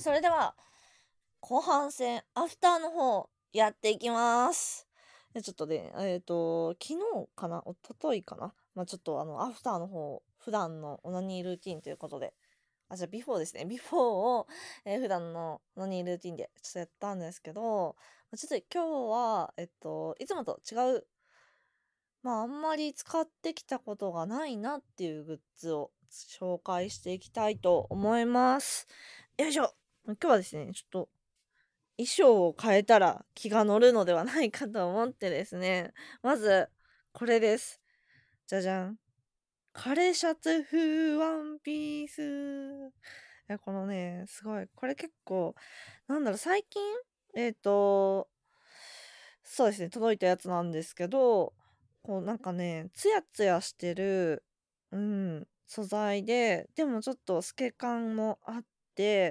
それでは、後半戦、アフターの方、やっていきます。でちょっとね、昨日かな一昨日かなちょっとアフターの方、普段のオナニールーティンということで、じゃあビフォーですね。ビフォーを、普段のオナニールーティンでちょっとやったんですけど、ちょっと今日は、いつもと違う、あんまり使ってきたことがないなっていうグッズを紹介していきたいと思います。よいしょ。今日はですね、ちょっと衣装を変えたら気が乗るのではないかと思ってですね、まず、これです。じゃじゃん。カレーシャツ風ワンピース。このね、すごい、これ結構、最近、えっと、そうですね、届いたやつなんですけど、こうなんかね、ツヤツヤしてる、素材で、でもちょっと透け感もあって、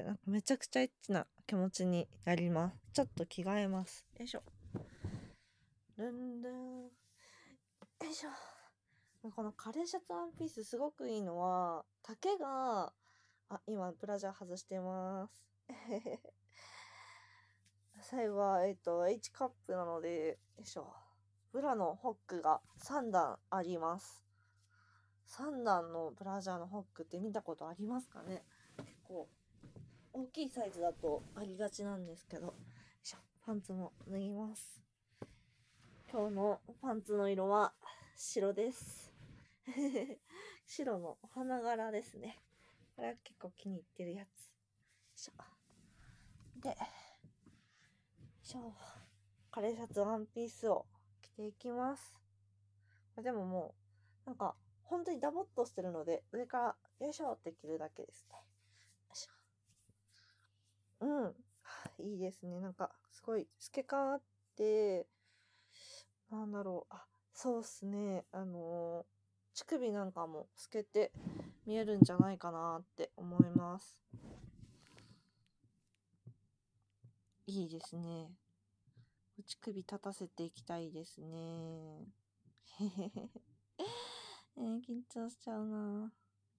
なんかめちゃくちゃエッチな気持ちになります。ちょっと着替えます。よいしょ。ルンルン。よいしょ。このカレーシャツワンピースすごくいいのは、丈が、今、ブラジャー外してます。最後は、H カップなので、よいしょ。ブラのホックが3段あります。3段のブラジャーのホックって見たことありますかね？結構、大きいサイズだとありがちなんですけど、よいしょ。パンツも脱ぎます。今日のパンツの色は白です。白のお花柄ですね。これは結構気に入ってるやつ。よいしょ。で、よいしょ。カレーシャツワンピースを着ていきます。でももう、本当にダボっとしてるので、上からよいしょって着るだけですね。よいしょ。いいですね。すごい透け感あって、そうっすね。乳首なんかも透けて見えるんじゃないかなって思います。いいですね。乳首立たせていきたいですね。へへへ。緊張しちゃうな。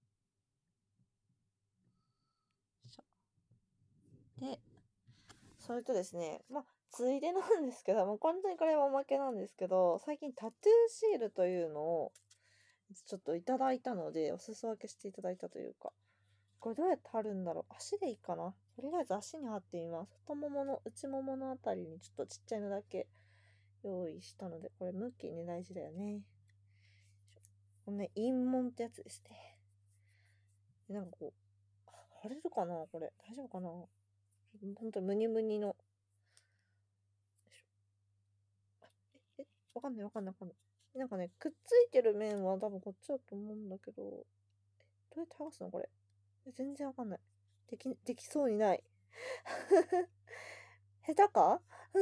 で、それとですね、ついでなんですけど、もう本当にこれはおまけなんですけど、最近タトゥーシールというのをちょっといただいたので、お裾分けしていただいたというか、これどうやって貼るんだろう。足でいいかな。とりあえず足に貼ってみます。太ももの、内もものあたりにちょっとちっちゃいのだけ用意したので、これ向きね、大事だよね。このね、陰門ってやつですね。こう、貼れるかなこれ。大丈夫かな？ほんとムニムニの。わかんないわかんないわかんない。ね、くっついてる面は多分こっちだと思うんだけど、どうやって剥がすのこれ。全然わかんない。できそうにない。下手か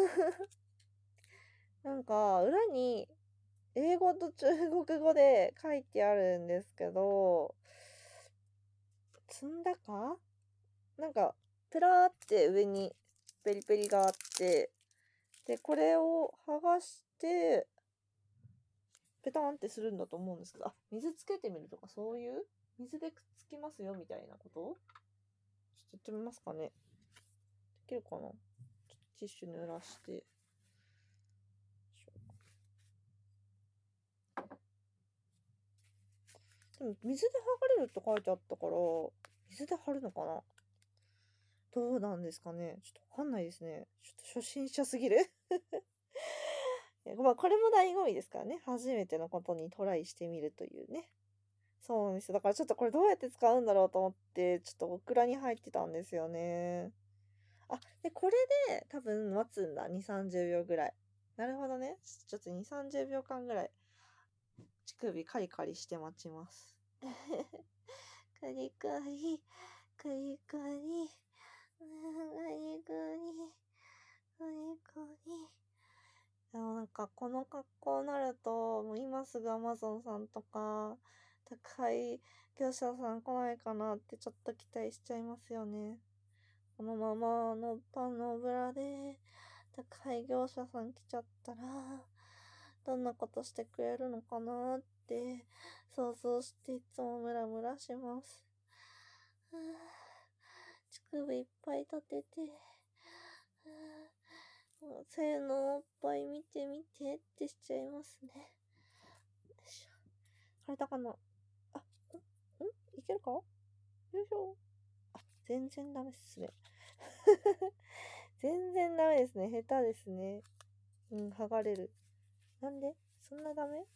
裏に、英語と中国語で書いてあるんですけど、積んだかペラーって上にペリペリがあって、で、これを剥がして、ペタンってするんだと思うんですけど、水つけてみるとか、そういう水でくっつきますよみたいなことちょっとやってみますかね。できるかな。ちょっとティッシュ濡らして。でも、水で剥がれるって書いてあったから、水で貼るのかな。どうなんですかね。ちょっとわかんないですね。ちょっと初心者すぎる。これも醍醐味ですからね。初めてのことにトライしてみるというね。そうなんですよ。だからちょっとこれどうやって使うんだろうと思って、ちょっとオクラに入ってたんですよね。で、これで多分待つんだ。2、30秒ぐらい。なるほどね。ちょっと2、30秒間ぐらい、乳首カリカリして待ちます。カリカリ、カリカリ、カリカリ、カリカリ。でもこの格好になると、もう今すぐアマゾンさんとか、高い業者さん来ないかなってちょっと期待しちゃいますよね。このままのパンの油で、高い業者さん来ちゃったら、どんなことしてくれるのかなって想像していつもムラムラします。乳首いっぱい立てて、せーの、おっぱい見て見てってしちゃいますね。よいしょ。腫れたかなあ、いけるかよいしょ。あ、全然ダメっすね。全然ダメですね。下手ですね。剥がれる。なんでそんなダメ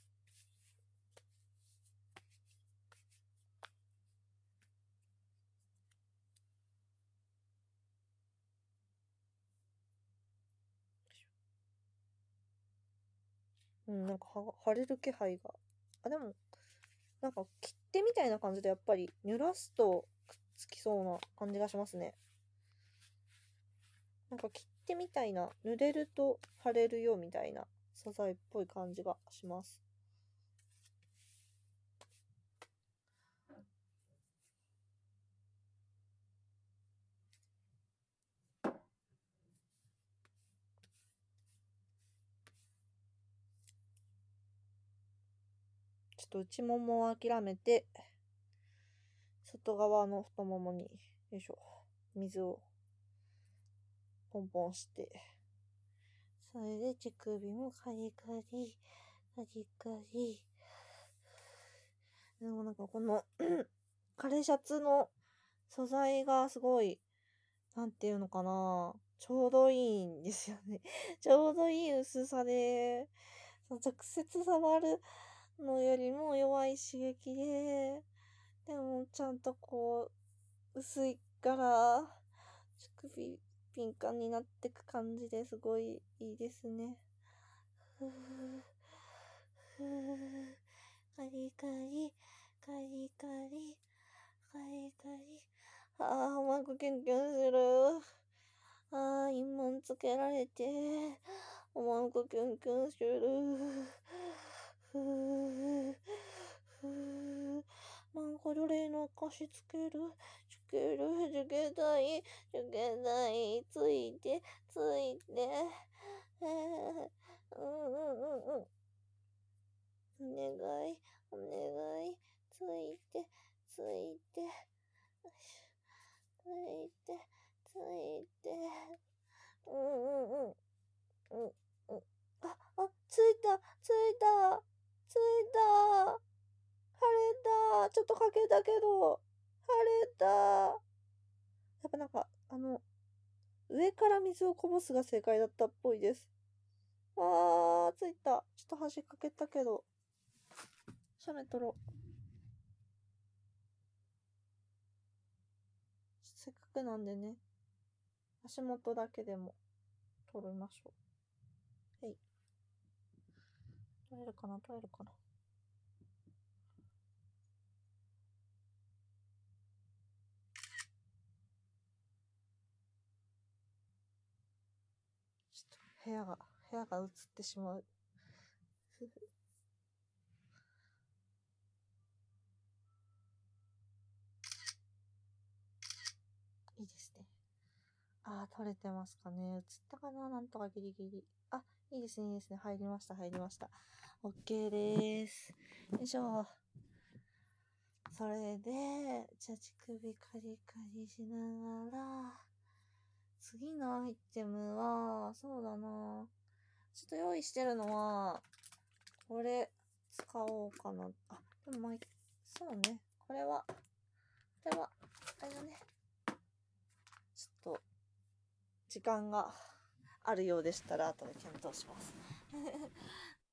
なんか腫れる気配が。あ、でも、なんか切手みたいな感じでやっぱり濡らすとくっつきそうな感じがしますね。なんか切手みたいな、濡れると腫れるよみたいな素材っぽい感じがします。ちょっと内ももを諦めて、外側の太ももに、よいしょ、水をポンポンして、それで乳首もカリカリ、カリカリ。でもなんかこの枯れシャツの素材がすごい、なんていうのかな、ちょうどいいんですよね。ちょうどいい薄さで、直接触るのよりも弱い刺激で、でもちゃんとこう、薄いから、乳首敏感になってく感じですごいいいですね。ふぅ、ふぅ、カリカリ、カリカリ、カリカリ。ああ、うまくキュンキュンする。ああ、陰門つけられて、うまくキュンキュンする。ふぅ、ふぅ。なんかどれの歌詞つけるつけるつけたいつけたいついてついて。お願い、お願い、ついて、ついて、ついて、ついて、うん。ついた、ついた、ついた、晴れた、ちょっとかけたけど、晴れた。やっぱなんか、上から水をこぼすが正解だったっぽいです。ついた。ちょっと端かけたけど、写メ撮ろう。せっかくなんでね、足元だけでも撮りましょう。はい。撮れるかな撮れるかな。ちょっと部屋が映ってしまう。いいですね。撮れてますかね。映ったかななんとかギリギリ。いいですね、いいですね。入りました、入りました。OK です。よいしょ。それで、じゃあ乳首カリカリしながら、次のアイテムは、そうだな。ちょっと用意してるのは、これ、使おうかな。でもそうね。これは、あれだね。ちょっと、時間があるようでしたら、後で検討します。